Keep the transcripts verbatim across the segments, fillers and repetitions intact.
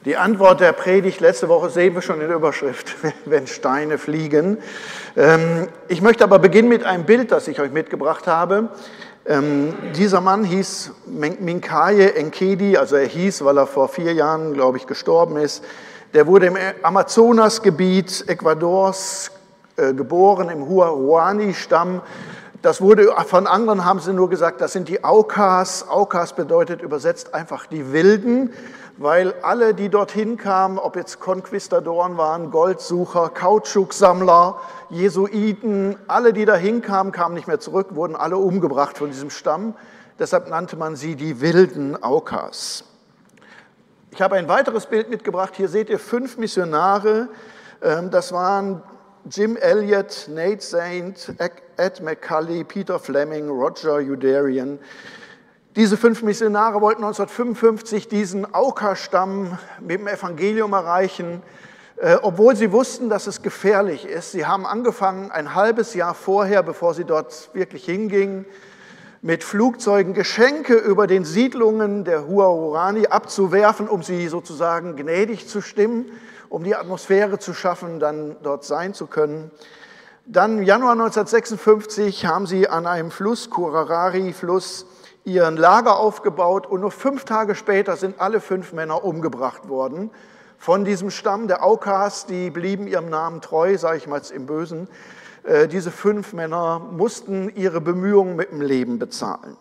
Die Antwort der Predigt letzte Woche sehen wir schon in der Überschrift, wenn Steine fliegen. Ich möchte aber beginnen mit einem Bild, das ich euch mitgebracht habe. Dieser Mann hieß Mincaye Nchedi, also er hieß, weil er vor vier Jahren, glaube ich, gestorben ist. Der wurde im Amazonasgebiet Ecuadors geboren, im Huaorani-Stamm. Das wurde von anderen, haben sie nur gesagt, das sind die Aucas. Aucas bedeutet übersetzt einfach die Wilden, weil alle, die dorthin kamen, ob jetzt Konquistadoren waren, Goldsucher, Kautschuksammler, Jesuiten, alle, die dahin kamen, kamen nicht mehr zurück, wurden alle umgebracht von diesem Stamm. Deshalb nannte man sie die wilden Aucas. Ich habe ein weiteres Bild mitgebracht. Hier seht ihr fünf Missionare. Das waren Jim Elliot, Nate Saint, Ed McCully, Peter Fleming, Roger Youderian. Diese fünf Missionare wollten neunzehnhundertfünfundfünfzig diesen Auca-Stamm mit dem Evangelium erreichen, äh, obwohl sie wussten, dass es gefährlich ist. Sie haben angefangen, ein halbes Jahr vorher, bevor sie dort wirklich hingingen, mit Flugzeugen Geschenke über den Siedlungen der Huaorani abzuwerfen, um sie sozusagen gnädig zu stimmen, um die Atmosphäre zu schaffen, dann dort sein zu können. Dann im Januar neunzehnhundertsechsundfünfzig haben sie an einem Fluss, Curarari-Fluss, ihren Lager aufgebaut und nur fünf Tage später sind alle fünf Männer umgebracht worden von diesem Stamm der Aucas, die blieben ihrem Namen treu, sage ich mal im Bösen. Äh, diese fünf Männer mussten ihre Bemühungen mit dem Leben bezahlen.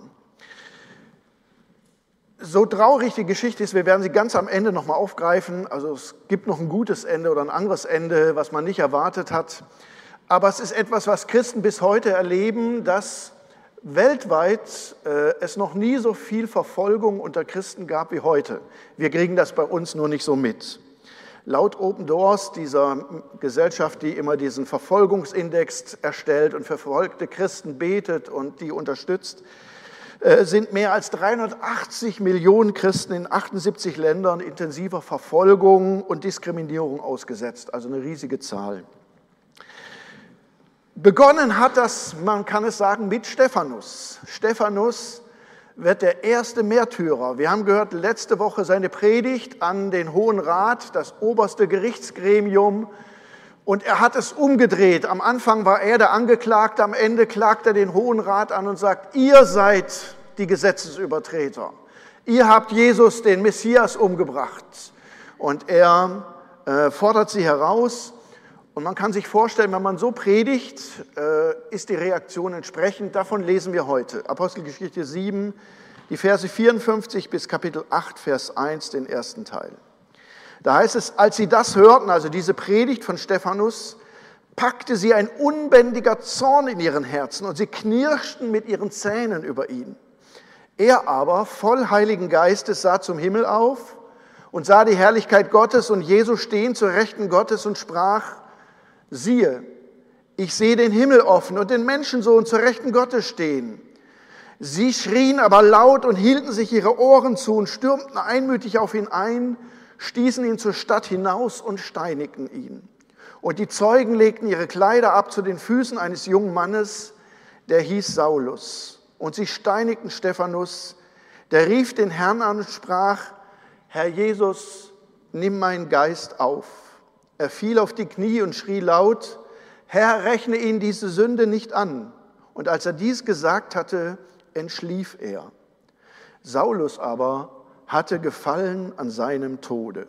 So traurig die Geschichte ist, wir werden sie ganz am Ende nochmal aufgreifen, also es gibt noch ein gutes Ende oder ein anderes Ende, was man nicht erwartet hat, aber es ist etwas, was Christen bis heute erleben, dass weltweit äh, es noch nie so viel Verfolgung unter Christen gab wie heute. Wir kriegen das bei uns nur nicht so mit. Laut Open Doors, dieser Gesellschaft, die immer diesen Verfolgungsindex erstellt und für verfolgte Christen betet und die unterstützt, äh, sind mehr als dreihundertachtzig Millionen Christen in achtundsiebzig Ländern intensiver Verfolgung und Diskriminierung ausgesetzt. Also eine riesige Zahl. Begonnen hat das, man kann es sagen, mit Stephanus. Stephanus wird der erste Märtyrer. Wir haben gehört letzte Woche seine Predigt an den Hohen Rat, das oberste Gerichtsgremium, und er hat es umgedreht. Am Anfang war er der Angeklagte, am Ende klagt er den Hohen Rat an und sagt, ihr seid die Gesetzesübertreter. Ihr habt Jesus, den Messias, umgebracht. Und er äh, fordert sie heraus. Und man kann sich vorstellen, wenn man so predigt, äh, ist die Reaktion entsprechend. Davon lesen wir heute. Apostelgeschichte sieben, die Verse vierundfünfzig bis Kapitel acht, Vers eins, den ersten Teil. Da heißt es, als sie das hörten, also diese Predigt von Stephanus, packte sie ein unbändiger Zorn in ihren Herzen und sie knirschten mit ihren Zähnen über ihn. Er aber, voll Heiligen Geistes, sah zum Himmel auf und sah die Herrlichkeit Gottes und Jesus stehen zur Rechten Gottes und sprach, siehe, ich sehe den Himmel offen und den Menschensohn zur Rechten Gottes stehen. Sie schrien aber laut und hielten sich ihre Ohren zu und stürmten einmütig auf ihn ein, stießen ihn zur Stadt hinaus und steinigten ihn. Und die Zeugen legten ihre Kleider ab zu den Füßen eines jungen Mannes, der hieß Saulus. Und sie steinigten Stephanus, der rief den Herrn an und sprach, Herr Jesus, nimm meinen Geist auf. Er fiel auf die Knie und schrie laut, Herr, rechne ihnen diese Sünde nicht an. Und als er dies gesagt hatte, entschlief er. Saulus aber hatte Gefallen an seinem Tode.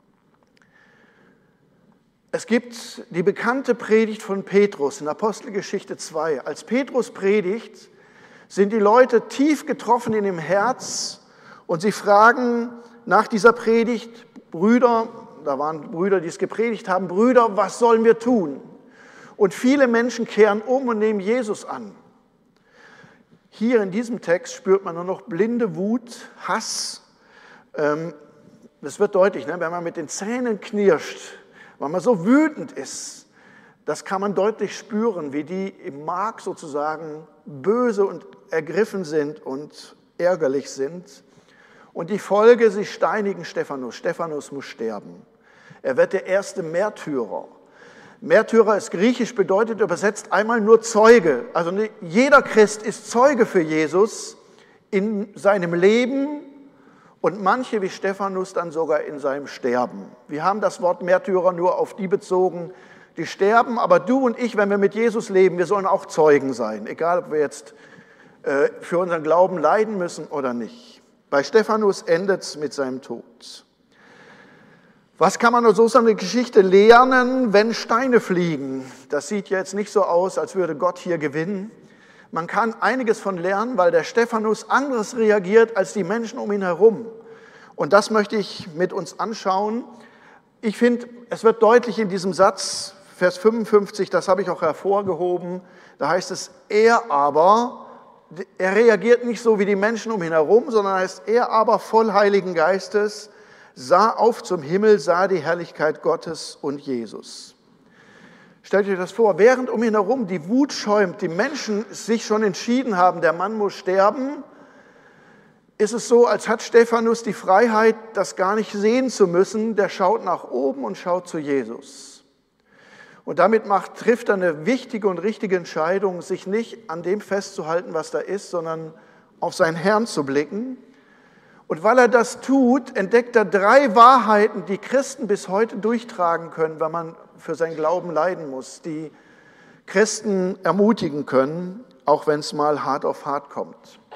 Es gibt die bekannte Predigt von Petrus in Apostelgeschichte zwei. Als Petrus predigt, sind die Leute tief getroffen in dem Herz und sie fragen nach dieser Predigt, Brüder, da waren Brüder, die es gepredigt haben, Brüder, was sollen wir tun? Und viele Menschen kehren um und nehmen Jesus an. Hier in diesem Text spürt man nur noch blinde Wut, Hass. Das wird deutlich, wenn man mit den Zähnen knirscht, weil man so wütend ist. Das kann man deutlich spüren, wie die im Mark sozusagen böse und ergriffen sind und ärgerlich sind. Und die Folge, sie steinigen Stephanus. Stephanus muss sterben. Er wird der erste Märtyrer. Märtyrer ist griechisch, bedeutet übersetzt einmal nur Zeuge. Also jeder Christ ist Zeuge für Jesus in seinem Leben und manche wie Stephanus dann sogar in seinem Sterben. Wir haben das Wort Märtyrer nur auf die bezogen, die sterben, aber du und ich, wenn wir mit Jesus leben, wir sollen auch Zeugen sein, egal ob wir jetzt äh, für unseren Glauben leiden müssen oder nicht. Bei Stephanus endet es mit seinem Tod. Was kann man aus so einer Geschichte lernen, wenn Steine fliegen? Das sieht jetzt nicht so aus, als würde Gott hier gewinnen. Man kann einiges von lernen, weil der Stephanus anderes reagiert als die Menschen um ihn herum. Und das möchte ich mit uns anschauen. Ich finde, es wird deutlich in diesem Satz, Vers fünfundfünfzig, das habe ich auch hervorgehoben, da heißt es, er aber, er reagiert nicht so wie die Menschen um ihn herum, sondern heißt, er aber voll Heiligen Geistes sah auf zum Himmel, sah die Herrlichkeit Gottes und Jesus. Stellt euch das vor, während um ihn herum die Wut schäumt, die Menschen sich schon entschieden haben, der Mann muss sterben, ist es so, als hat Stephanus die Freiheit, das gar nicht sehen zu müssen. Der schaut nach oben und schaut zu Jesus. Und damit macht, trifft er eine wichtige und richtige Entscheidung, sich nicht an dem festzuhalten, was da ist, sondern auf seinen Herrn zu blicken. Und weil er das tut, entdeckt er drei Wahrheiten, die Christen bis heute durchtragen können, wenn man für seinen Glauben leiden muss, die Christen ermutigen können, auch wenn es mal hart auf hart kommt.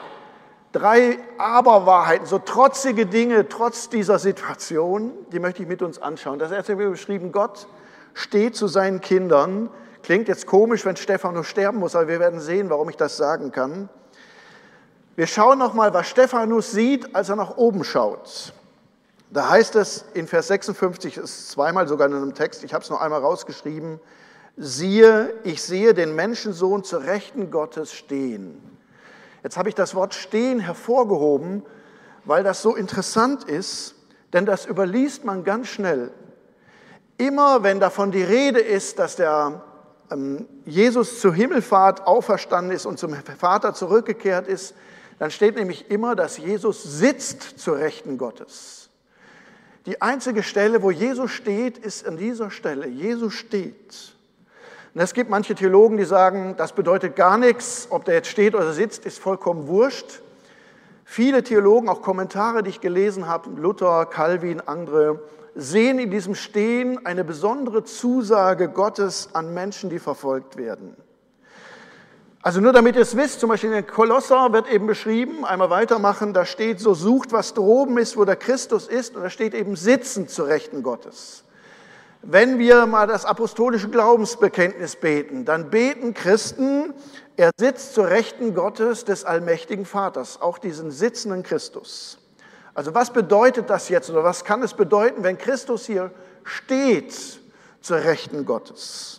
Drei Aber-Wahrheiten, so trotzige Dinge, trotz dieser Situation, die möchte ich mit uns anschauen. Das erste wird beschrieben, Gott steht zu seinen Kindern. Klingt jetzt komisch, wenn Stephanus sterben muss, aber wir werden sehen, warum ich das sagen kann. Wir schauen nochmal, was Stephanus sieht, als er nach oben schaut. Da heißt es in Vers sechsundfünfzig, das ist zweimal sogar in einem Text, ich habe es noch einmal rausgeschrieben, siehe, ich sehe den Menschensohn zur Rechten Gottes stehen. Jetzt habe ich das Wort stehen hervorgehoben, weil das so interessant ist, denn das überliest man ganz schnell. Immer wenn davon die Rede ist, dass der ähm, Jesus zur Himmelfahrt auferstanden ist und zum Vater zurückgekehrt ist, dann steht nämlich immer, dass Jesus sitzt zur Rechten Gottes. Die einzige Stelle, wo Jesus steht, ist an dieser Stelle. Jesus steht. Und es gibt manche Theologen, die sagen, das bedeutet gar nichts, ob der jetzt steht oder sitzt, ist vollkommen wurscht. Viele Theologen, auch Kommentare, die ich gelesen habe, Luther, Calvin, andere, sehen in diesem Stehen eine besondere Zusage Gottes an Menschen, die verfolgt werden. Also nur damit ihr es wisst, zum Beispiel in den Kolosser wird eben beschrieben, einmal weitermachen, da steht, so sucht, was droben ist, wo der Christus ist, und da steht eben sitzen zur Rechten Gottes. Wenn wir mal das apostolische Glaubensbekenntnis beten, dann beten Christen, er sitzt zur Rechten Gottes des allmächtigen Vaters, auch diesen sitzenden Christus. Also was bedeutet das jetzt oder was kann es bedeuten, wenn Christus hier steht zur Rechten Gottes?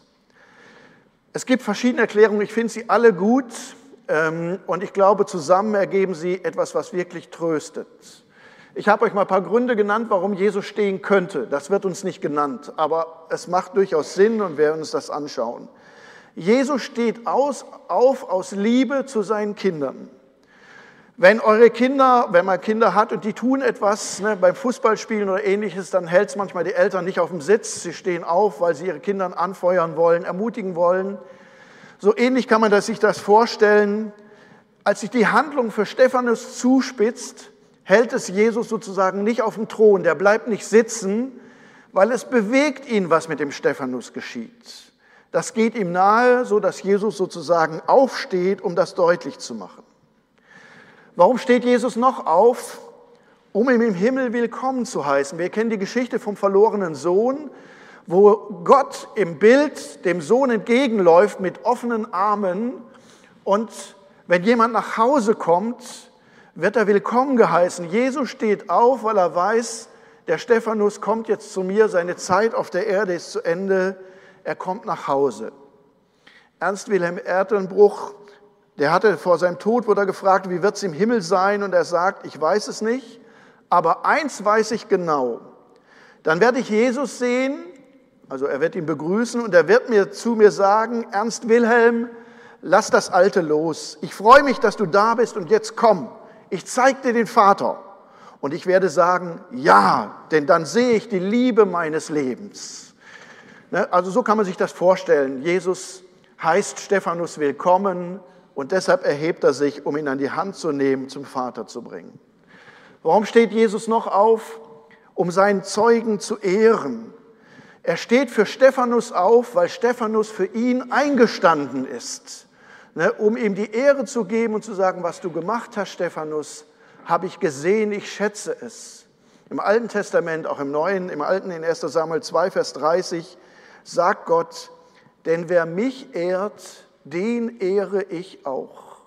Es gibt verschiedene Erklärungen, ich finde sie alle gut ähm, und ich glaube, zusammen ergeben sie etwas, was wirklich tröstet. Ich habe euch mal ein paar Gründe genannt, warum Jesus stehen könnte. Das wird uns nicht genannt, aber es macht durchaus Sinn und wir werden uns das anschauen. Jesus steht aus, auf aus Liebe zu seinen Kindern. Wenn eure Kinder, wenn man Kinder hat und die tun etwas, ne, beim Fußballspielen oder Ähnliches, dann hält es manchmal die Eltern nicht auf dem Sitz. Sie stehen auf, weil sie ihre Kinder anfeuern wollen, ermutigen wollen. So ähnlich kann man das, sich das vorstellen. Als sich die Handlung für Stephanus zuspitzt, hält es Jesus sozusagen nicht auf dem Thron. Der bleibt nicht sitzen, weil es bewegt ihn, was mit dem Stephanus geschieht. Das geht ihm nahe, so dass Jesus sozusagen aufsteht, um das deutlich zu machen. Warum steht Jesus noch auf? Um ihn im Himmel willkommen zu heißen. Wir kennen die Geschichte vom verlorenen Sohn, wo Gott im Bild dem Sohn entgegenläuft mit offenen Armen. Und wenn jemand nach Hause kommt, wird er willkommen geheißen. Jesus steht auf, weil er weiß, der Stephanus kommt jetzt zu mir, seine Zeit auf der Erde ist zu Ende, er kommt nach Hause. Ernst Wilhelm Erdenbruch, der hatte vor seinem Tod, wurde er gefragt, wie wird es im Himmel sein? Und er sagt, ich weiß es nicht, aber eins weiß ich genau. Dann werde ich Jesus sehen, also er wird ihn begrüßen und er wird mir zu mir sagen, Ernst Wilhelm, lass das Alte los. Ich freue mich, dass du da bist und jetzt komm. Ich zeige dir den Vater. Und ich werde sagen, ja, denn dann sehe ich die Liebe meines Lebens. Also so kann man sich das vorstellen. Jesus heißt Stephanus willkommen. Und deshalb erhebt er sich, um ihn an die Hand zu nehmen, zum Vater zu bringen. Warum steht Jesus noch auf? Um seinen Zeugen zu ehren. Er steht für Stephanus auf, weil Stephanus für ihn eingestanden ist, ne, um ihm die Ehre zu geben und zu sagen, was du gemacht hast, Stephanus, habe ich gesehen, ich schätze es. Im Alten Testament, auch im Neuen, im Alten in erster Samuel zwei, Vers dreißig, sagt Gott, denn wer mich ehrt, den ehre ich auch.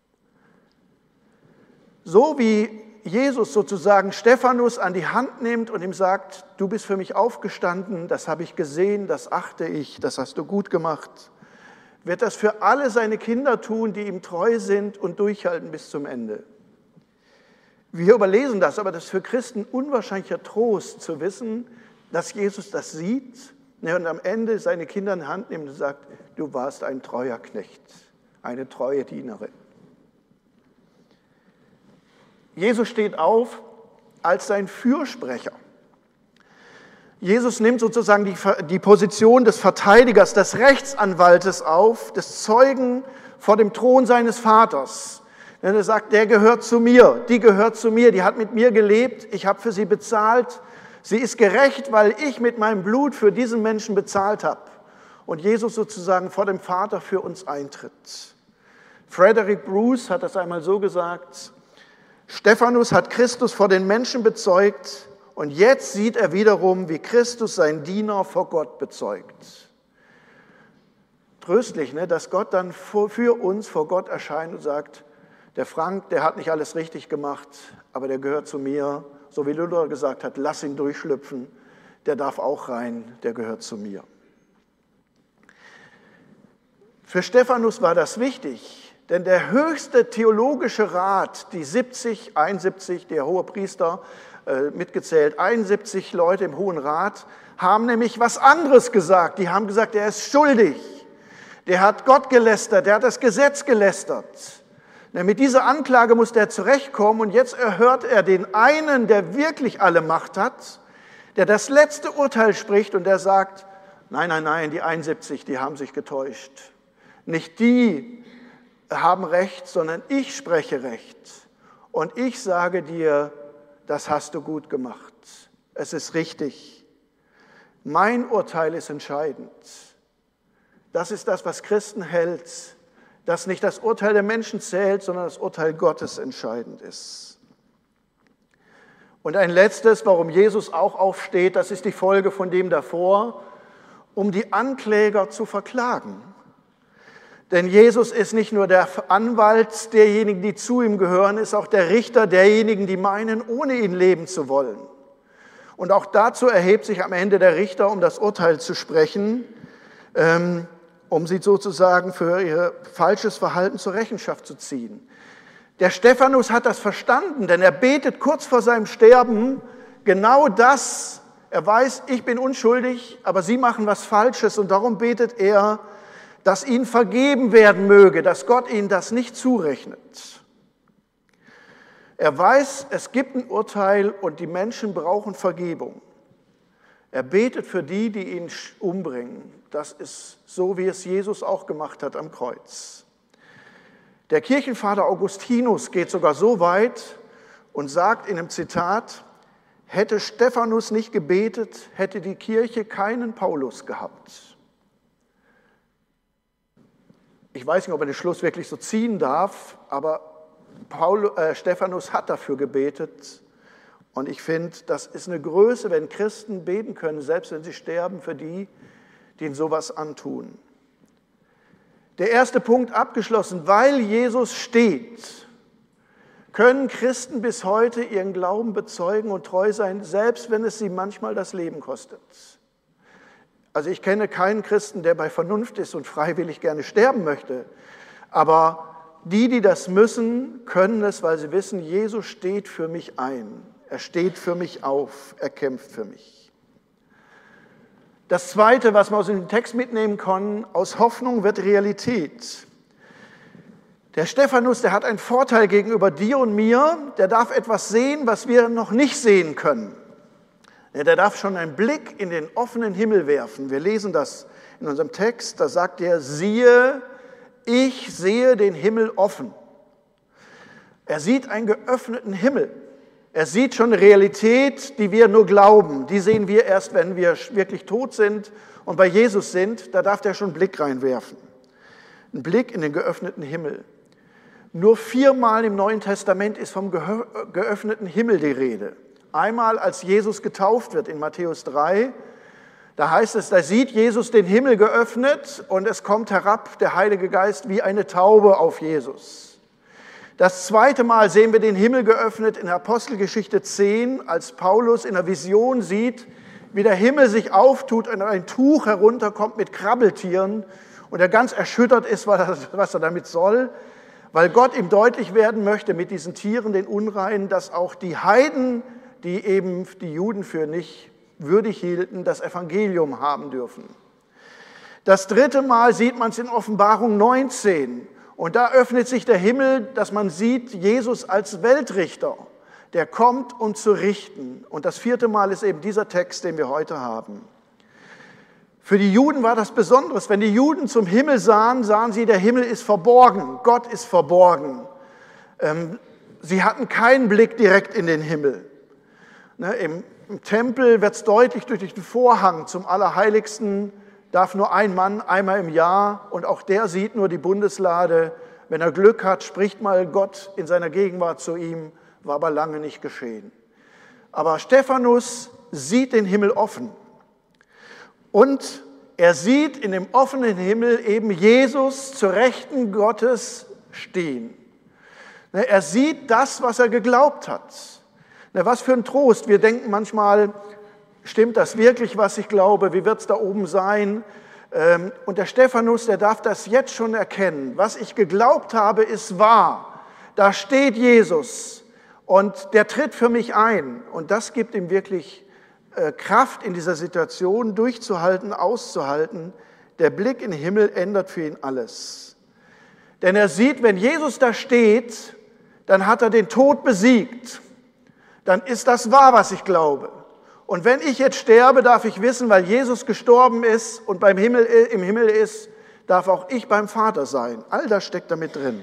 So wie Jesus sozusagen Stephanus an die Hand nimmt und ihm sagt, du bist für mich aufgestanden, das habe ich gesehen, das achte ich, das hast du gut gemacht, wird das für alle seine Kinder tun, die ihm treu sind und durchhalten bis zum Ende. Wir überlesen das, aber das ist für Christen unwahrscheinlicher Trost zu wissen, dass Jesus das sieht und am Ende seine Kinder in die Hand nimmt und sagt, du warst ein treuer Knecht, eine treue Dienerin. Jesus steht auf als sein Fürsprecher. Jesus nimmt sozusagen die, die Position des Verteidigers, des Rechtsanwaltes auf, des Zeugen vor dem Thron seines Vaters. Denn er sagt, der gehört zu mir, die gehört zu mir, die hat mit mir gelebt, ich habe für sie bezahlt. Sie ist gerecht, weil ich mit meinem Blut für diesen Menschen bezahlt habe. Und Jesus sozusagen vor dem Vater für uns eintritt. Frederick Bruce hat das einmal so gesagt, Stephanus hat Christus vor den Menschen bezeugt und jetzt sieht er wiederum, wie Christus seinen Diener vor Gott bezeugt. Tröstlich, ne, dass Gott dann für uns vor Gott erscheint und sagt, der Frank, der hat nicht alles richtig gemacht, aber der gehört zu mir. So wie Luther gesagt hat, lass ihn durchschlüpfen, der darf auch rein, der gehört zu mir. Für Stephanus war das wichtig. Denn der höchste theologische Rat, die siebzig, einundsiebzig, der Hohepriester äh, mitgezählt, einundsiebzig Leute im Hohen Rat, haben nämlich was anderes gesagt. Die haben gesagt, er ist schuldig. Der hat Gott gelästert, der hat das Gesetz gelästert. Denn mit dieser Anklage muss der zurechtkommen und jetzt erhört er den einen, der wirklich alle Macht hat, der das letzte Urteil spricht und der sagt, nein, nein, nein, die einundsiebzig, die haben sich getäuscht. Nicht die haben Recht, sondern ich spreche Recht. Und ich sage dir, das hast du gut gemacht. Es ist richtig. Mein Urteil ist entscheidend. Das ist das, was Christen hält, dass nicht das Urteil der Menschen zählt, sondern das Urteil Gottes entscheidend ist. Und ein letztes, warum Jesus auch aufsteht, das ist die Folge von dem davor, um die Ankläger zu verklagen. Denn Jesus ist nicht nur der Anwalt derjenigen, die zu ihm gehören, ist auch der Richter derjenigen, die meinen, ohne ihn leben zu wollen. Und auch dazu erhebt sich am Ende der Richter, um das Urteil zu sprechen, ähm, um sie sozusagen für ihr falsches Verhalten zur Rechenschaft zu ziehen. Der Stephanus hat das verstanden, denn er betet kurz vor seinem Sterben genau das. Er weiß, ich bin unschuldig, aber sie machen was Falsches und darum betet er, dass ihnen vergeben werden möge, dass Gott ihnen das nicht zurechnet. Er weiß, es gibt ein Urteil und die Menschen brauchen Vergebung. Er betet für die, die ihn umbringen. Das ist so, wie es Jesus auch gemacht hat am Kreuz. Der Kirchenvater Augustinus geht sogar so weit und sagt in einem Zitat, hätte Stephanus nicht gebetet, hätte die Kirche keinen Paulus gehabt. Ich weiß nicht, ob er den Schluss wirklich so ziehen darf, aber Paul, äh, Stephanus hat dafür gebetet. Und ich finde, das ist eine Größe, wenn Christen beten können, selbst wenn sie sterben, für die, die ihnen sowas antun. Der erste Punkt abgeschlossen, weil Jesus steht, können Christen bis heute ihren Glauben bezeugen und treu sein, selbst wenn es sie manchmal das Leben kostet. Also ich kenne keinen Christen, der bei Vernunft ist und freiwillig gerne sterben möchte. Aber die, die das müssen, können es, weil sie wissen, Jesus steht für mich ein. Er steht für mich auf. Er kämpft für mich. Das Zweite, was wir aus dem Text mitnehmen können, aus Hoffnung wird Realität. Der Stephanus, der hat einen Vorteil gegenüber dir und mir. Der darf etwas sehen, was wir noch nicht sehen können. Der darf schon einen Blick in den offenen Himmel werfen. Wir lesen das in unserem Text. Da sagt er, siehe, ich sehe den Himmel offen. Er sieht einen geöffneten Himmel. Er sieht schon eine Realität, die wir nur glauben. Die sehen wir erst, wenn wir wirklich tot sind und bei Jesus sind. Da darf der schon einen Blick reinwerfen. Ein Blick in den geöffneten Himmel. Nur viermal im Neuen Testament ist vom geöffneten Himmel die Rede. Einmal, als Jesus getauft wird in Matthäus drei. Da heißt es, da sieht Jesus den Himmel geöffnet und es kommt herab der Heilige Geist wie eine Taube auf Jesus. Das zweite Mal sehen wir den Himmel geöffnet in Apostelgeschichte zehn, als Paulus in der Vision sieht, wie der Himmel sich auftut und ein Tuch herunterkommt mit Krabbeltieren und er ganz erschüttert ist, was er damit soll, weil Gott ihm deutlich werden möchte mit diesen Tieren, den Unreinen, dass auch die Heiden, die eben die Juden für nicht würdig hielten, das Evangelium haben dürfen. Das dritte Mal sieht man es in Offenbarung neunzehn. Und da öffnet sich der Himmel, dass man sieht Jesus als Weltrichter, der kommt, um zu richten. Und das vierte Mal ist eben dieser Text, den wir heute haben. Für die Juden war das Besonderes. Wenn die Juden zum Himmel sahen, sahen sie, der Himmel ist verborgen, Gott ist verborgen. Sie hatten keinen Blick direkt in den Himmel. Im Tempel wird es deutlich durch den Vorhang zum Allerheiligsten, darf nur ein Mann einmal im Jahr und auch der sieht nur die Bundeslade. Wenn er Glück hat, spricht mal Gott in seiner Gegenwart zu ihm, war aber lange nicht geschehen. Aber Stephanus sieht den Himmel offen und er sieht in dem offenen Himmel eben Jesus zur Rechten Gottes stehen. Er sieht das, was er geglaubt hat. Was für ein Trost. Wir denken manchmal, stimmt das wirklich, was ich glaube? Wie wird es da oben sein? Und der Stephanus, der darf das jetzt schon erkennen. Was ich geglaubt habe, ist wahr. Da steht Jesus und der tritt für mich ein. Und das gibt ihm wirklich Kraft in dieser Situation, durchzuhalten, auszuhalten. Der Blick in den Himmel ändert für ihn alles. Denn er sieht, wenn Jesus da steht, dann hat er den Tod besiegt. Dann ist das wahr, was ich glaube. Und wenn ich jetzt sterbe, darf ich wissen, weil Jesus gestorben ist und beim Himmel, im Himmel ist, darf auch ich beim Vater sein. All das steckt damit drin.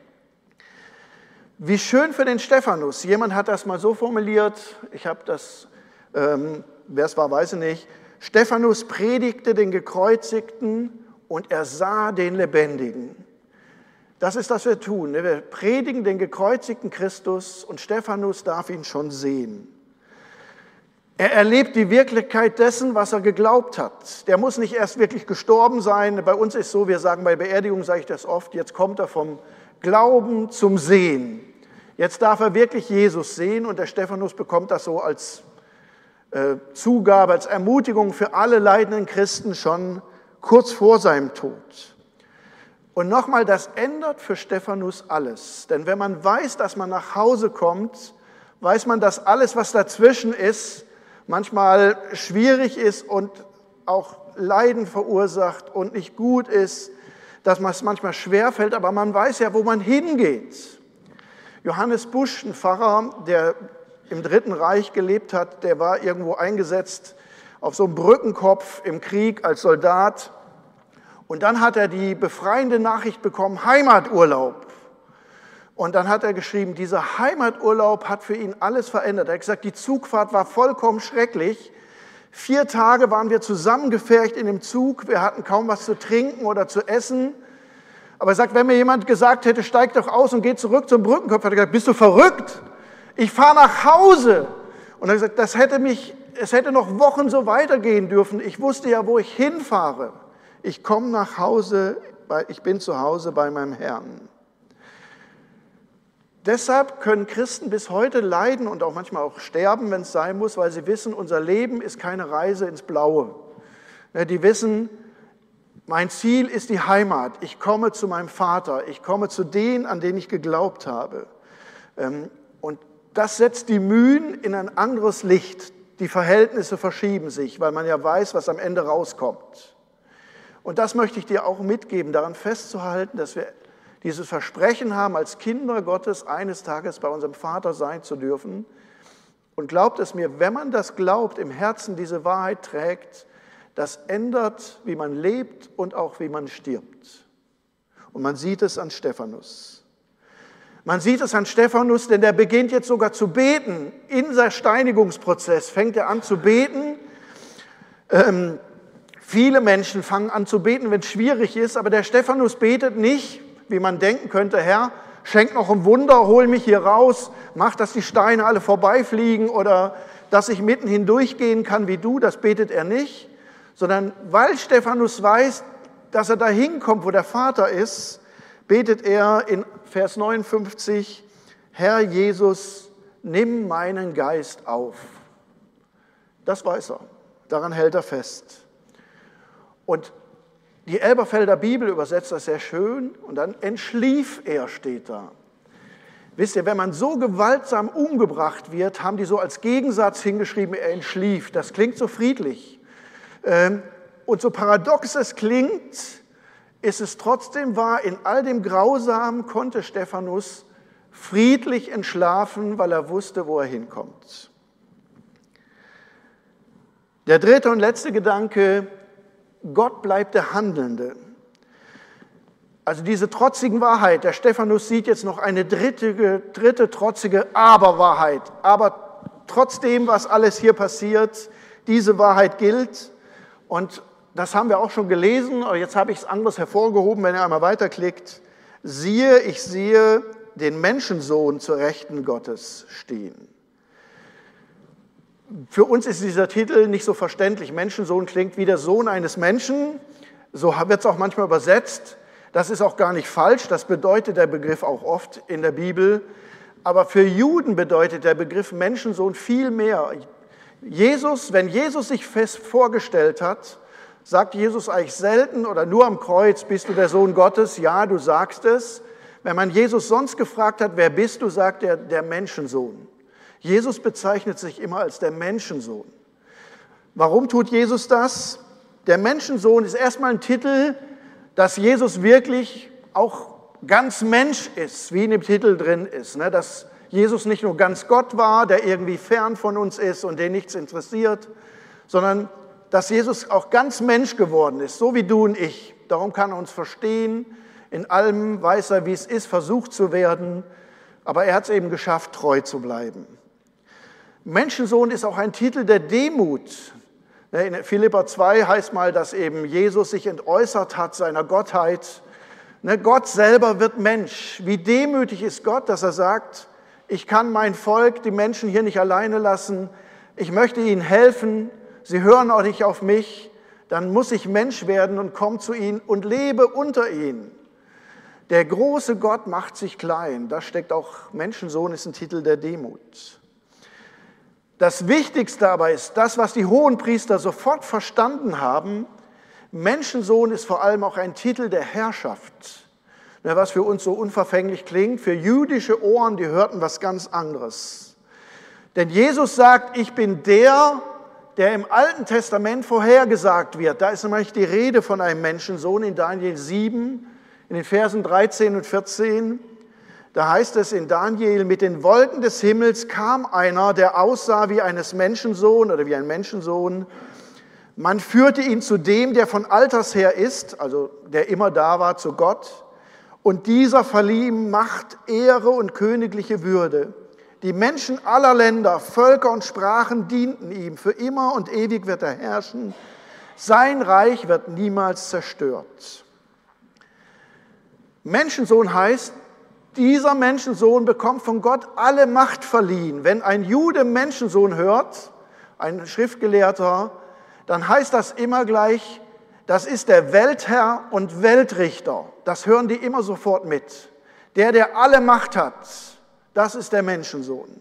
Wie schön für den Stephanus. Jemand hat das mal so formuliert, ich habe das, ähm, wer es war, weiß ich nicht. Stephanus predigte den Gekreuzigten und er sah den Lebendigen. Das ist, was wir tun. Wir predigen den gekreuzigten Christus und Stephanus darf ihn schon sehen. Er erlebt die Wirklichkeit dessen, was er geglaubt hat. Der muss nicht erst wirklich gestorben sein. Bei uns ist so, wir sagen bei Beerdigung, sage ich das oft, jetzt kommt er vom Glauben zum Sehen. Jetzt darf er wirklich Jesus sehen und der Stephanus bekommt das so als äh, Zugabe, als Ermutigung für alle leidenden Christen schon kurz vor seinem Tod. Und nochmal, das ändert für Stephanus alles. Denn wenn man weiß, dass man nach Hause kommt, weiß man, dass alles, was dazwischen ist, manchmal schwierig ist und auch Leiden verursacht und nicht gut ist, dass man es manchmal schwerfällt, aber man weiß ja, wo man hingeht. Johannes Busch, ein Pfarrer, der im Dritten Reich gelebt hat, der war irgendwo eingesetzt auf so einem Brückenkopf im Krieg als Soldat und dann hat er die befreiende Nachricht bekommen, Heimaturlaub. Und dann hat er geschrieben, dieser Heimaturlaub hat für ihn alles verändert. Er hat gesagt, die Zugfahrt war vollkommen schrecklich. Vier Tage waren wir zusammengefercht in dem Zug. Wir hatten kaum was zu trinken oder zu essen. Aber er sagt, wenn mir jemand gesagt hätte, steig doch aus und geh zurück zum Brückenkopf, hat er gesagt, bist du verrückt? Ich fahre nach Hause. Und er hat gesagt, das hätte mich, es hätte noch Wochen so weitergehen dürfen. Ich wusste ja, wo ich hinfahre. Ich komme nach Hause, ich bin zu Hause bei meinem Herrn. Deshalb können Christen bis heute leiden und auch manchmal auch sterben, wenn es sein muss, weil sie wissen, unser Leben ist keine Reise ins Blaue. Die wissen, mein Ziel ist die Heimat. Ich komme zu meinem Vater. Ich komme zu denen, an denen ich geglaubt habe. Und das setzt die Mühen in ein anderes Licht. Die Verhältnisse verschieben sich, weil man ja weiß, was am Ende rauskommt. Und das möchte ich dir auch mitgeben, daran festzuhalten, dass wir dieses Versprechen haben, als Kinder Gottes eines Tages bei unserem Vater sein zu dürfen. Und glaubt es mir, wenn man das glaubt, im Herzen diese Wahrheit trägt, das ändert, wie man lebt und auch wie man stirbt. Und man sieht es an Stephanus. Man sieht es an Stephanus, denn der beginnt jetzt sogar zu beten. In der Steinigungsprozess fängt er an zu beten. Ähm, viele Menschen fangen an zu beten, wenn es schwierig ist, aber der Stephanus betet nicht, wie man denken könnte, Herr, schenk noch ein Wunder, hol mich hier raus, mach, dass die Steine alle vorbeifliegen oder dass ich mitten hindurchgehen kann wie du, das betet er nicht, sondern weil Stephanus weiß, dass er da hinkommt, wo der Vater ist, betet er in Vers neunundfünfzig, Herr Jesus, nimm meinen Geist auf. Das weiß er, daran hält er fest. Und die Elberfelder Bibel übersetzt das sehr schön und dann entschlief er, steht da. Wisst ihr, wenn man so gewaltsam umgebracht wird, haben die so als Gegensatz hingeschrieben, er entschlief. Das klingt so friedlich. Und so paradox es klingt, ist es trotzdem wahr, in all dem Grausamen konnte Stephanus friedlich entschlafen, weil er wusste, wo er hinkommt. Der dritte und letzte Gedanke, Gott bleibt der Handelnde. Also diese trotzigen Wahrheit, der Stephanus sieht jetzt noch eine dritte, dritte trotzige Aber-Wahrheit. Aber trotzdem, was alles hier passiert, diese Wahrheit gilt. Und das haben wir auch schon gelesen, aber jetzt habe ich es anders hervorgehoben, wenn ihr einmal weiterklickt. Siehe, ich sehe den Menschensohn zur Rechten Gottes stehen. Für uns ist dieser Titel nicht so verständlich. Menschensohn klingt wie der Sohn eines Menschen. So wird es auch manchmal übersetzt. Das ist auch gar nicht falsch. Das bedeutet der Begriff auch oft in der Bibel. Aber für Juden bedeutet der Begriff Menschensohn viel mehr. Jesus, wenn Jesus sich fest vorgestellt hat, sagt Jesus eigentlich selten oder nur am Kreuz, bist du der Sohn Gottes? Ja, du sagst es. Wenn man Jesus sonst gefragt hat, wer bist du, sagt er, der Menschensohn. Jesus bezeichnet sich immer als der Menschensohn. Warum tut Jesus das? Der Menschensohn ist erstmal ein Titel, dass Jesus wirklich auch ganz Mensch ist, wie in dem Titel drin ist. Dass Jesus nicht nur ganz Gott war, der irgendwie fern von uns ist und den nichts interessiert, sondern dass Jesus auch ganz Mensch geworden ist, so wie du und ich. Darum kann er uns verstehen, in allem weiß er, wie es ist, versucht zu werden, aber er hat es eben geschafft, treu zu bleiben. Menschensohn ist auch ein Titel der Demut. In Philipper zwei heißt mal, dass eben Jesus sich entäußert hat seiner Gottheit. Gott selber wird Mensch. Wie demütig ist Gott, dass er sagt, ich kann mein Volk, die Menschen hier nicht alleine lassen. Ich möchte ihnen helfen. Sie hören auch nicht auf mich. Dann muss ich Mensch werden und komme zu ihnen und lebe unter ihnen. Der große Gott macht sich klein. Da steckt auch Menschensohn, ist ein Titel der Demut. Das Wichtigste aber ist, das, was die Hohenpriester sofort verstanden haben, Menschensohn ist vor allem auch ein Titel der Herrschaft. Was für uns so unverfänglich klingt, für jüdische Ohren, die hörten was ganz anderes. Denn Jesus sagt, ich bin der, der im Alten Testament vorhergesagt wird. Da ist nämlich die Rede von einem Menschensohn in Daniel sieben, in den Versen dreizehn und vierzehn. Da heißt es in Daniel, mit den Wolken des Himmels kam einer, der aussah wie eines Menschensohn oder wie ein Menschensohn. Man führte ihn zu dem, der von Alters her ist, also der immer da war, zu Gott. Und dieser verlieh ihm Macht, Ehre und königliche Würde. Die Menschen aller Länder, Völker und Sprachen dienten ihm. Für immer und ewig wird er herrschen. Sein Reich wird niemals zerstört. Menschensohn heißt, dieser Menschensohn bekommt von Gott alle Macht verliehen. Wenn ein Jude Menschensohn hört, ein Schriftgelehrter, dann heißt das immer gleich, das ist der Weltherr und Weltrichter. Das hören die immer sofort mit. Der, der alle Macht hat, das ist der Menschensohn.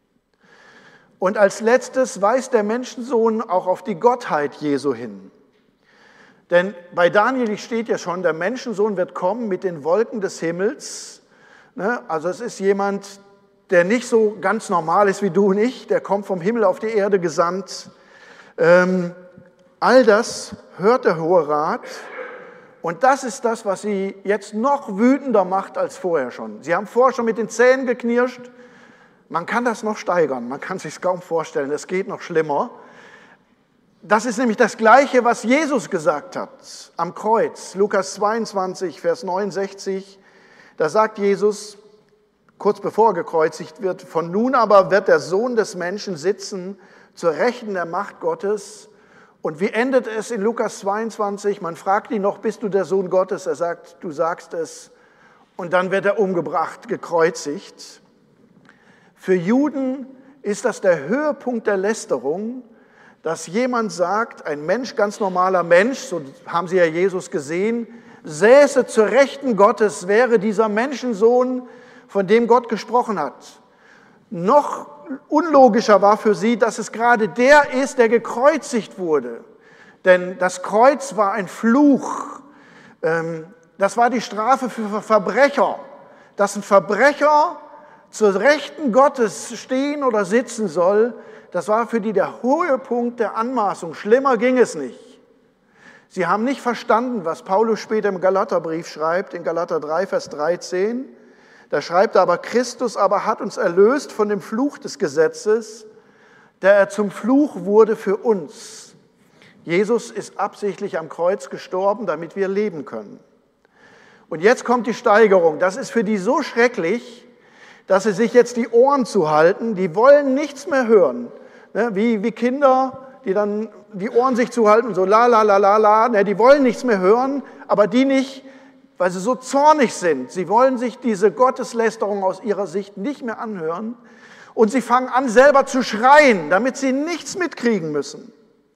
Und als letztes weist der Menschensohn auch auf die Gottheit Jesu hin. Denn bei Daniel steht ja schon, der Menschensohn wird kommen mit den Wolken des Himmels. Also es ist jemand, der nicht so ganz normal ist wie du und ich, der kommt vom Himmel auf die Erde gesandt. Ähm, all das hört der Hohe Rat und das ist das, was sie jetzt noch wütender macht als vorher schon. Sie haben vorher schon mit den Zähnen geknirscht, man kann das noch steigern, man kann es sich kaum vorstellen, es geht noch schlimmer. Das ist nämlich das Gleiche, was Jesus gesagt hat am Kreuz, Lukas zweiundzwanzig, Vers neunundsechzig. Da sagt Jesus, kurz bevor er gekreuzigt wird, von nun aber wird der Sohn des Menschen sitzen zur Rechten der Macht Gottes. Und wie endet es in Lukas zweiundzwanzig? Man fragt ihn noch, bist du der Sohn Gottes? Er sagt, du sagst es. Und dann wird er umgebracht, gekreuzigt. Für Juden ist das der Höhepunkt der Lästerung, dass jemand sagt, ein Mensch, ganz normaler Mensch, so haben sie ja Jesus gesehen, säße zur Rechten Gottes, wäre dieser Menschensohn, von dem Gott gesprochen hat. Noch unlogischer war für sie, dass es gerade der ist, der gekreuzigt wurde. Denn das Kreuz war ein Fluch. Das war die Strafe für Verbrecher. Dass ein Verbrecher zur Rechten Gottes stehen oder sitzen soll, das war für die der Höhepunkt der Anmaßung. Schlimmer ging es nicht. Sie haben nicht verstanden, was Paulus später im Galaterbrief schreibt, in Galater drei, Vers dreizehn. Da schreibt er aber, Christus aber hat uns erlöst von dem Fluch des Gesetzes, der er zum Fluch wurde für uns. Jesus ist absichtlich am Kreuz gestorben, damit wir leben können. Und jetzt kommt die Steigerung. Das ist für die so schrecklich, dass sie sich jetzt die Ohren zuhalten. Die wollen nichts mehr hören. Wie, wie Kinder, die dann die Ohren sich zuhalten und so la la la la la. Die wollen nichts mehr hören, aber die nicht, weil sie so zornig sind. Sie wollen sich diese Gotteslästerung aus ihrer Sicht nicht mehr anhören. Und sie fangen an, selber zu schreien, damit sie nichts mitkriegen müssen.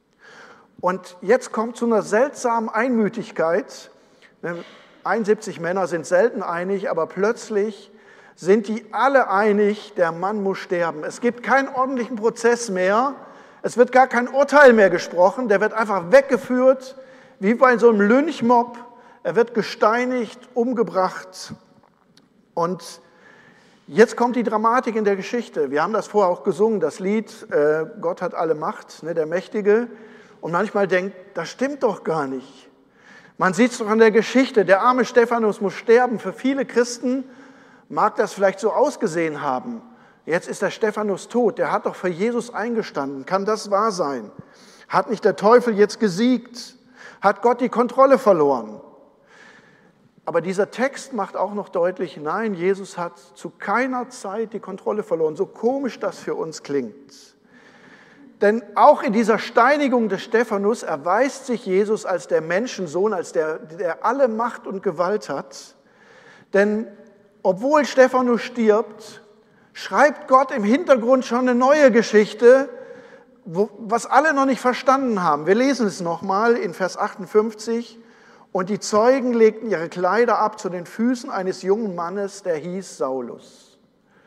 Und jetzt kommt zu einer seltsamen Einmütigkeit. einundsiebzig Männer sind selten einig, aber plötzlich sind die alle einig, der Mann muss sterben. Es gibt keinen ordentlichen Prozess mehr. Es wird gar kein Urteil mehr gesprochen. Der wird einfach weggeführt, wie bei so einem Lynchmob. Er wird gesteinigt, umgebracht. Und jetzt kommt die Dramatik in der Geschichte. Wir haben das vorher auch gesungen, das Lied, äh, Gott hat alle Macht, ne, der Mächtige. Und manchmal denkt, das stimmt doch gar nicht. Man sieht es doch an der Geschichte, der arme Stephanus muss sterben. Für viele Christen mag das vielleicht so ausgesehen haben. Jetzt ist der Stephanus tot, der hat doch für Jesus eingestanden. Kann das wahr sein? Hat nicht der Teufel jetzt gesiegt? Hat Gott die Kontrolle verloren? Aber dieser Text macht auch noch deutlich, nein, Jesus hat zu keiner Zeit die Kontrolle verloren, so komisch das für uns klingt. Denn auch in dieser Steinigung des Stephanus erweist sich Jesus als der Menschensohn, als der, der alle Macht und Gewalt hat. Denn obwohl Stephanus stirbt, schreibt Gott im Hintergrund schon eine neue Geschichte, wo, was alle noch nicht verstanden haben. Wir lesen es nochmal in Vers achtundfünfzig. Und die Zeugen legten ihre Kleider ab zu den Füßen eines jungen Mannes, der hieß Saulus.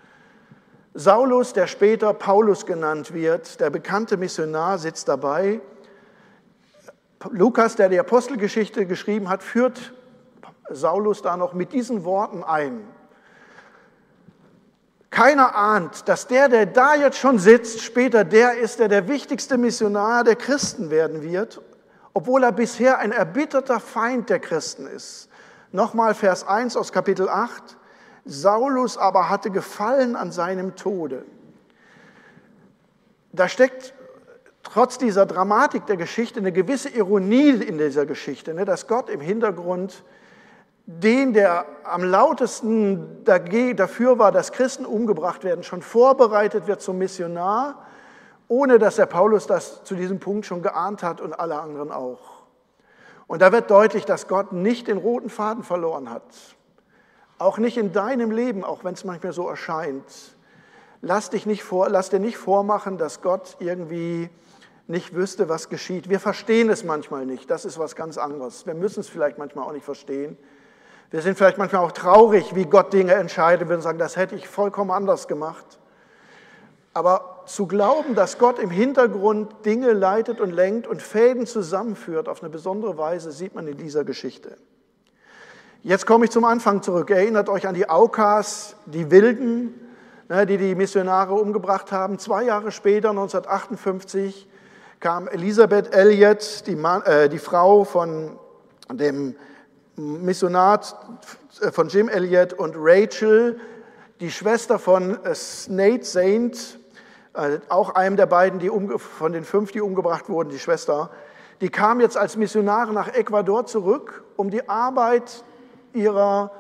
Saulus, der später Paulus genannt wird, der bekannte Missionar, sitzt dabei. Lukas, der die Apostelgeschichte geschrieben hat, führt Saulus da noch mit diesen Worten ein. Keiner ahnt, dass der, der da jetzt schon sitzt, später der ist, der der wichtigste Missionar der Christen werden wird, obwohl er bisher ein erbitterter Feind der Christen ist. Nochmal Vers eins aus Kapitel acht. Saulus aber hatte Gefallen an seinem Tode. Da steckt trotz dieser Dramatik der Geschichte eine gewisse Ironie in dieser Geschichte, ne, dass Gott im Hintergrund den, der am lautesten dafür war, dass Christen umgebracht werden, schon vorbereitet wird zum Missionar, ohne dass der Paulus das zu diesem Punkt schon geahnt hat und alle anderen auch. Und da wird deutlich, dass Gott nicht den roten Faden verloren hat. Auch nicht in deinem Leben, auch wenn es manchmal so erscheint. Lass dich nicht vor, lass dir nicht vormachen, dass Gott irgendwie nicht wüsste, was geschieht. Wir verstehen es manchmal nicht, das ist was ganz anderes. Wir müssen es vielleicht manchmal auch nicht verstehen. Wir sind vielleicht manchmal auch traurig, wie Gott Dinge entscheidet. Wir würden sagen, das hätte ich vollkommen anders gemacht. Aber zu glauben, dass Gott im Hintergrund Dinge leitet und lenkt und Fäden zusammenführt auf eine besondere Weise, sieht man in dieser Geschichte. Jetzt komme ich zum Anfang zurück. Erinnert euch an die Aukas, die Wilden, die die Missionare umgebracht haben. Zwei Jahre später, neunzehnhundertachtundfünfzig, kam Elisabeth Elliot, die, Mann, äh, die Frau von dem Missionar von Jim Elliot, und Rachel, die Schwester von Nate Saint, auch einem der beiden, die umge- von den fünf, die umgebracht wurden, die Schwester, die kam jetzt als Missionare nach Ecuador zurück, um die Arbeit ihrer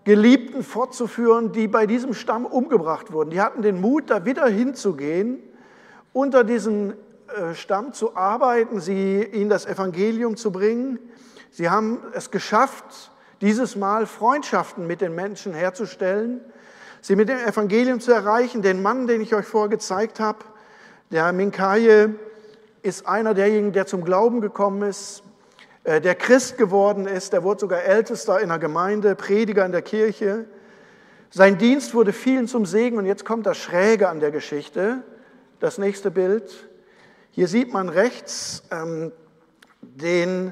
Geliebten fortzuführen, die bei diesem Stamm umgebracht wurden. Die hatten den Mut, da wieder hinzugehen, unter diesen Stamm zu arbeiten, sie, ihnen das Evangelium zu bringen. Sie haben es geschafft, dieses Mal Freundschaften mit den Menschen herzustellen, sie mit dem Evangelium zu erreichen. Den Mann, den ich euch vorher gezeigt habe, der Minkaje, ist einer derjenigen, der zum Glauben gekommen ist, der Christ geworden ist, der wurde sogar Ältester in der Gemeinde, Prediger in der Kirche. Sein Dienst wurde vielen zum Segen und jetzt kommt das Schräge an der Geschichte, das nächste Bild. Hier sieht man rechts ähm, den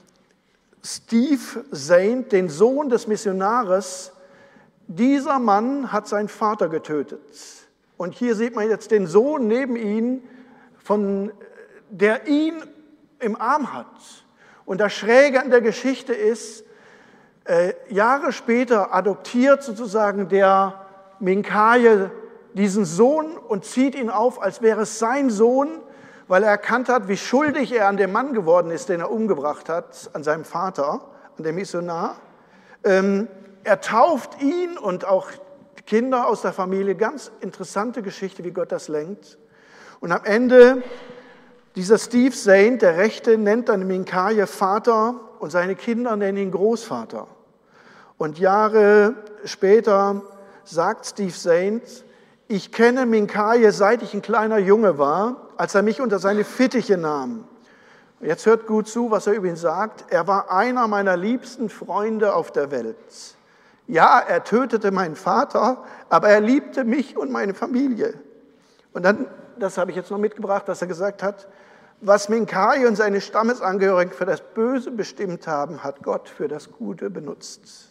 Steve Saint, den Sohn des Missionars. Dieser Mann hat seinen Vater getötet. Und hier sieht man jetzt den Sohn neben ihm, von, der ihn im Arm hat. Und das Schräge an der Geschichte ist, äh, Jahre später adoptiert sozusagen der Minkaje diesen Sohn und zieht ihn auf, als wäre es sein Sohn, weil er erkannt hat, wie schuldig er an dem Mann geworden ist, den er umgebracht hat, an seinem Vater, an dem Missionar. Ähm, er tauft ihn und auch Kinder aus der Familie. Ganz interessante Geschichte, wie Gott das lenkt. Und am Ende, dieser Steve Saint, der Rechte, nennt dann Minkaje Vater und seine Kinder nennen ihn Großvater. Und Jahre später sagt Steve Saint, ich kenne Minkaje, seit ich ein kleiner Junge war, als er mich unter seine Fittiche nahm. Jetzt hört gut zu, was er über ihn sagt. Er war einer meiner liebsten Freunde auf der Welt. Ja, er tötete meinen Vater, aber er liebte mich und meine Familie. Und dann, das habe ich jetzt noch mitgebracht, dass er gesagt hat, was Minkaje und seine Stammesangehörigen für das Böse bestimmt haben, hat Gott für das Gute benutzt.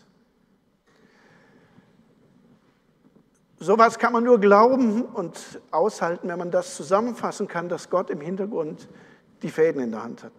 Sowas kann man nur glauben und aushalten, wenn man das zusammenfassen kann, dass Gott im Hintergrund die Fäden in der Hand hat.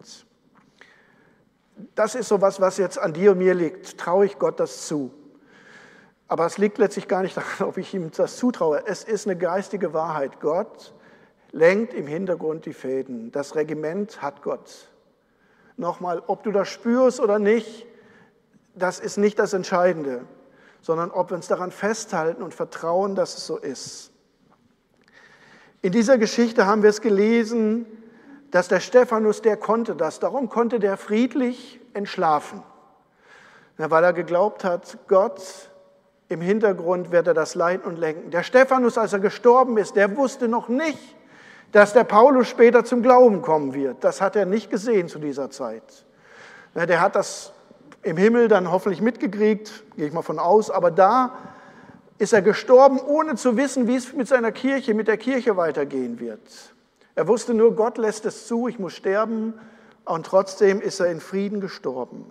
Das ist sowas, was jetzt an dir und mir liegt. Traue ich Gott das zu? Aber es liegt letztlich gar nicht daran, ob ich ihm das zutraue. Es ist eine geistige Wahrheit. Gott lenkt im Hintergrund die Fäden. Das Regiment hat Gott. Nochmal, ob du das spürst oder nicht, das ist nicht das Entscheidende, sondern ob wir uns daran festhalten und vertrauen, dass es so ist. In dieser Geschichte haben wir es gelesen, dass der Stephanus, der konnte das. Darum konnte der friedlich entschlafen, ja, weil er geglaubt hat, Gott im Hintergrund wird er das leiten und lenken. Der Stephanus, als er gestorben ist, der wusste noch nicht, dass der Paulus später zum Glauben kommen wird. Das hat er nicht gesehen zu dieser Zeit. Ja, der hat das im Himmel dann hoffentlich mitgekriegt, gehe ich mal von aus, aber da ist er gestorben, ohne zu wissen, wie es mit seiner Kirche, mit der Kirche weitergehen wird. Er wusste nur, Gott lässt es zu, ich muss sterben, und trotzdem ist er in Frieden gestorben.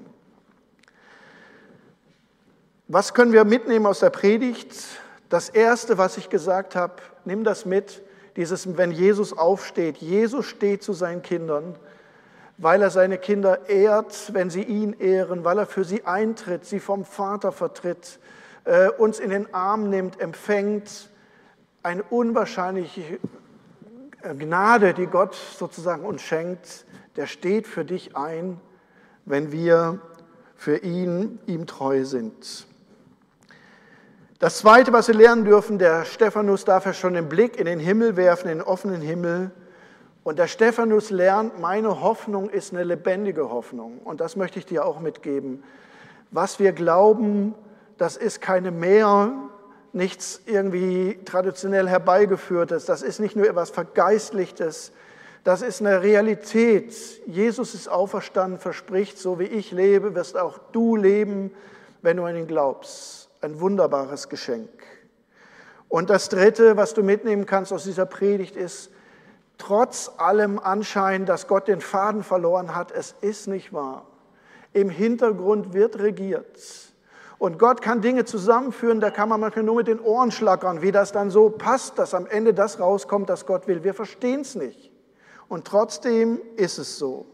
Was können wir mitnehmen aus der Predigt? Das Erste, was ich gesagt habe, nimm das mit, dieses, wenn Jesus aufsteht. Jesus steht zu seinen Kindern, weil er seine Kinder ehrt, wenn sie ihn ehren, weil er für sie eintritt, sie vom Vater vertritt, äh, uns in den Arm nimmt, empfängt. Eine unwahrscheinliche Gnade, die Gott sozusagen uns schenkt, der steht für dich ein, wenn wir für ihn, ihm treu sind. Das Zweite, was wir lernen dürfen, der Stephanus darf ja schon den Blick in den Himmel werfen, in den offenen Himmel. Und der Stephanus lernt, meine Hoffnung ist eine lebendige Hoffnung. Und das möchte ich dir auch mitgeben. Was wir glauben, das ist keine Mehr, nichts irgendwie traditionell herbeigeführtes. Das ist nicht nur etwas Vergeistlichtes. Das ist eine Realität. Jesus ist auferstanden, verspricht, so wie ich lebe, wirst auch du leben, wenn du an ihn glaubst. Ein wunderbares Geschenk. Und das Dritte, was du mitnehmen kannst aus dieser Predigt, ist, trotz allem Anschein, dass Gott den Faden verloren hat, es ist nicht wahr. Im Hintergrund wird regiert. Und Gott kann Dinge zusammenführen, da kann man manchmal nur mit den Ohren schlackern, wie das dann so passt, dass am Ende das rauskommt, das Gott will. Wir verstehen es nicht. Und trotzdem ist es so.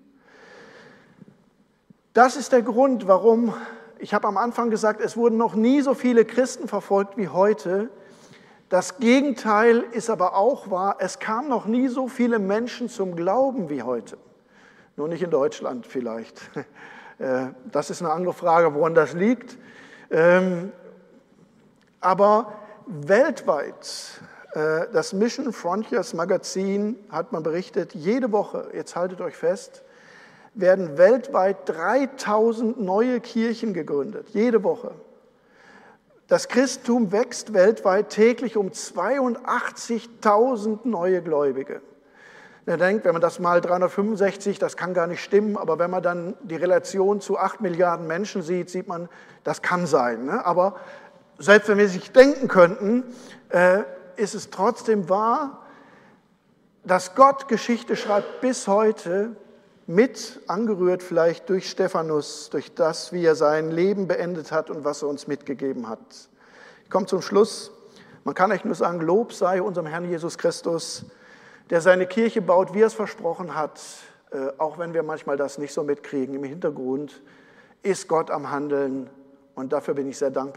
Das ist der Grund, warum, ich habe am Anfang gesagt, es wurden noch nie so viele Christen verfolgt wie heute. Das Gegenteil ist aber auch wahr, es kamen noch nie so viele Menschen zum Glauben wie heute. Nur nicht in Deutschland vielleicht. Das ist eine andere Frage, woran das liegt. Ähm, aber weltweit, äh, das Mission Frontiers Magazin hat man berichtet, jede Woche, jetzt haltet euch fest, werden weltweit dreitausend neue Kirchen gegründet, jede Woche. Das Christentum wächst weltweit täglich um zweiundachtzigtausend neue Gläubige. Er denkt, wenn man das mal dreihundertfünfundsechzig, das kann gar nicht stimmen, aber wenn man dann die Relation zu acht Milliarden Menschen sieht, sieht man, das kann sein. Ne? Aber selbst wenn wir sich denken könnten, äh, ist es trotzdem wahr, dass Gott Geschichte schreibt bis heute, mit angerührt vielleicht durch Stephanus, durch das, wie er sein Leben beendet hat und was er uns mitgegeben hat. Ich komme zum Schluss. Man kann echt nur sagen, Lob sei unserem Herrn Jesus Christus, der seine Kirche baut, wie er es versprochen hat, äh, auch wenn wir manchmal das nicht so mitkriegen. Im Hintergrund ist Gott am Handeln und dafür bin ich sehr dankbar.